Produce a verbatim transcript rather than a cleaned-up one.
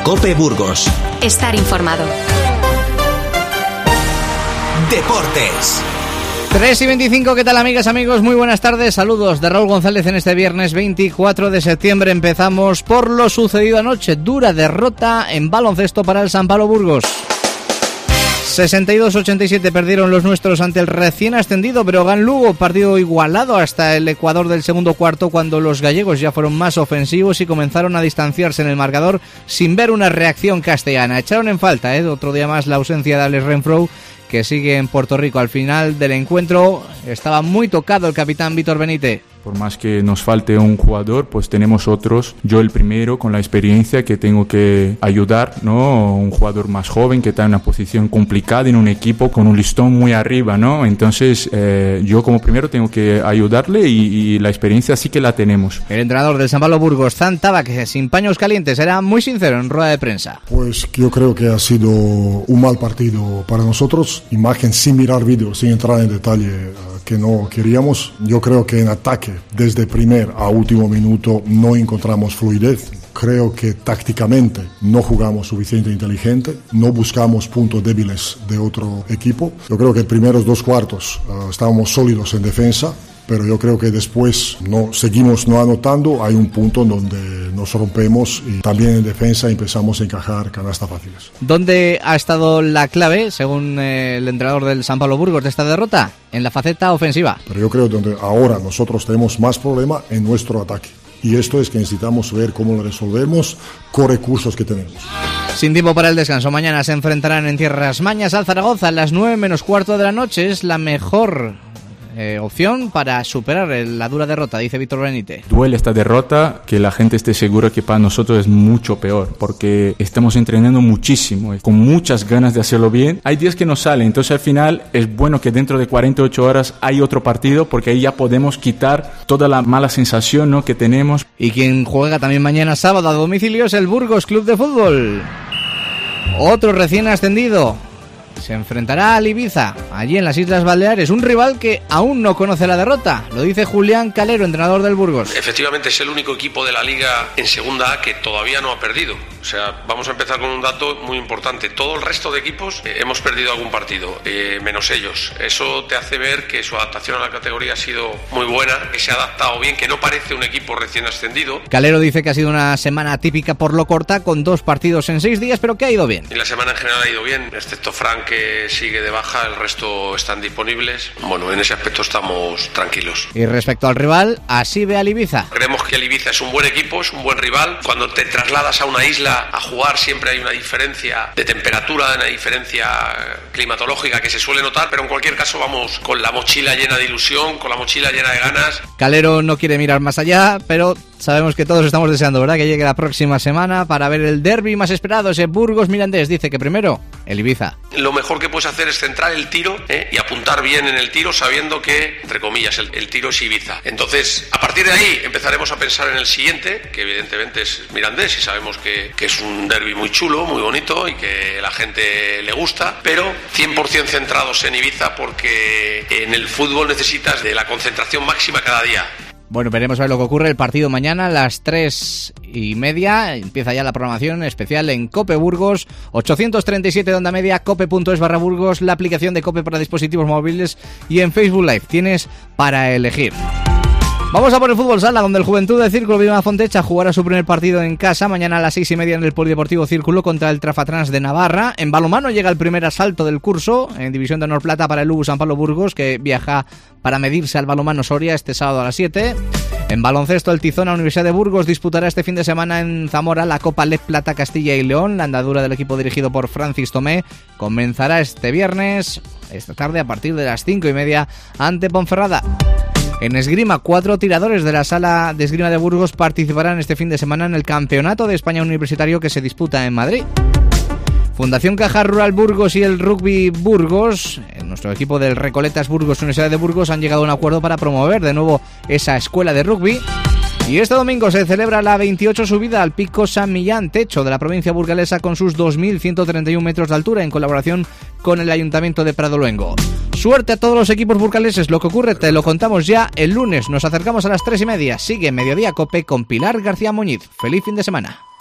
COPE Burgos. Estar informado. Deportes. tres y veinticinco, ¿qué tal, amigas, amigos? Muy buenas tardes, saludos de Raúl González en este viernes veinticuatro de septiembre. Empezamos por lo sucedido anoche, dura derrota en baloncesto para el San Pablo Burgos. sesenta y dos a ochenta y siete perdieron los nuestros ante el recién ascendido Breogán Lugo, partido igualado hasta el Ecuador del segundo cuarto, cuando los gallegos ya fueron más ofensivos y comenzaron a distanciarse en el marcador sin ver una reacción castellana. Echaron en falta, ¿eh? otro día más la ausencia de Alex Renfro, que sigue en Puerto Rico. Al final del encuentro estaba muy tocado el capitán Víctor Benítez. Por más que nos falte un jugador, pues tenemos otros. Yo el primero, con la experiencia, que tengo que ayudar, ¿no? Un jugador más joven que está en una posición complicada en un equipo con un listón muy arriba, ¿no? Entonces eh, yo como primero tengo que ayudarle y, y la experiencia sí que la tenemos. El entrenador del San Pablo Burgos, Zan Tabak, sin paños calientes, era muy sincero en rueda de prensa. Pues yo creo que ha sido un mal partido para nosotros. Imagen sin mirar vídeo, sin entrar en detalle, que no queríamos. Yo creo que en ataque, desde primer a último minuto, no encontramos fluidez. Creo que tácticamente no jugamos suficiente inteligente, no buscamos puntos débiles de otro equipo. Yo creo que en primeros dos cuartos uh, estábamos sólidos en defensa, pero yo creo que después no seguimos no anotando. Hay un punto en donde nos rompemos y también en defensa empezamos a encajar canastas fáciles. ¿Dónde ha estado la clave, según eh, el entrenador del San Pablo Burgos, de esta derrota? En la faceta ofensiva. Pero yo creo que donde ahora nosotros tenemos más problema en nuestro ataque. Y esto es que necesitamos ver cómo lo resolvemos con recursos que tenemos. Sin tiempo para el descanso, mañana se enfrentarán en Tierras Mañas al Zaragoza a las nueve menos cuarto de la noche. Es la mejor Eh, opción para superar el, la dura derrota, dice Víctor Benítez. Duele esta derrota, que la gente esté segura que para nosotros es mucho peor, porque estamos entrenando muchísimo, con muchas ganas de hacerlo bien. Hay días que no salen, entonces al final es bueno que dentro de cuarenta y ocho horas hay otro partido, porque ahí ya podemos quitar toda la mala sensación, ¿no?, que tenemos. Y quien juega también mañana sábado a domicilio es el Burgos Club de Fútbol. Otro recién ascendido se enfrentará al Ibiza, allí en las Islas Baleares, un rival que aún no conoce la derrota. Lo dice Julián Calero, entrenador del Burgos. Efectivamente es el único equipo de la Liga en Segunda A que todavía no ha perdido. O sea, vamos a empezar con un dato muy importante. Todo el resto de equipos eh, hemos perdido algún partido, eh, menos ellos. Eso te hace ver que su adaptación a la categoría ha sido muy buena, que se ha adaptado bien, que no parece un equipo recién ascendido. Calero dice que ha sido una semana típica por lo corta, con dos partidos en seis días, pero que ha ido bien. Y la semana en general ha ido bien, excepto Frank, que sigue de baja, el resto están disponibles. Bueno, en ese aspecto estamos tranquilos. Y respecto al rival, así ve al Ibiza. Creemos que el Ibiza es un buen equipo, es un buen rival. Cuando te trasladas a una isla a jugar siempre hay una diferencia de temperatura, una diferencia climatológica que se suele notar, pero en cualquier caso vamos con la mochila llena de ilusión, con la mochila llena de ganas. Calero no quiere mirar más allá, pero sabemos que todos estamos deseando, ¿verdad?, que llegue la próxima semana para ver el derbi más esperado, ese Burgos Mirandés. Dice que primero el Ibiza. Lo mejor que puedes hacer es centrar el tiro ¿eh? y apuntar bien en el tiro, sabiendo que, entre comillas, el, el tiro es Ibiza. Entonces, a partir de ahí empezaremos a pensar en el siguiente, que evidentemente es Mirandés, y sabemos que, que es un derbi muy chulo, muy bonito y que la gente le gusta, pero cien por ciento centrados en Ibiza, porque en el fútbol necesitas de la concentración máxima cada día. Bueno, veremos a ver lo que ocurre. El partido mañana a las tres y media. Empieza ya la programación especial en COPE Burgos. ochocientos treinta y siete de onda media, cope.es barra Burgos, la aplicación de COPE para dispositivos móviles y en Facebook Live. Tienes para elegir. Vamos a por el fútbol sala, donde el Juventud de Círculo Viva Fontecha jugará su primer partido en casa mañana a las seis y media en el Polideportivo Círculo contra el Trafatrans de Navarra. En balonmano llega el primer asalto del curso en División de Honor Plata para el U B U San Pablo Burgos, que viaja para medirse al balonmano Soria este sábado a las siete. En baloncesto, el Tizona Universidad de Burgos disputará este fin de semana en Zamora la Copa Lez Plata Castilla y León. La andadura del equipo dirigido por Francis Tomé comenzará este viernes, esta tarde, a partir de las cinco y media ante Ponferrada. En esgrima, cuatro tiradores de la Sala de Esgrima de Burgos participarán este fin de semana en el Campeonato de España Universitario que se disputa en Madrid. Fundación Caja Rural Burgos y el Rugby Burgos, nuestro equipo del Recoletas Burgos Universidad de Burgos, han llegado a un acuerdo para promover de nuevo esa escuela de rugby. Y este domingo se celebra la veintiocho subida al Pico San Millán, techo de la provincia burgalesa, con sus dos mil ciento treinta y uno metros de altura, en colaboración con el Ayuntamiento de Pradoluengo. Suerte a todos los equipos burgaleses. Lo que ocurre te lo contamos ya el lunes. Nos acercamos a las tres y media. Sigue Mediodía Cope con Pilar García Muñiz. Feliz fin de semana.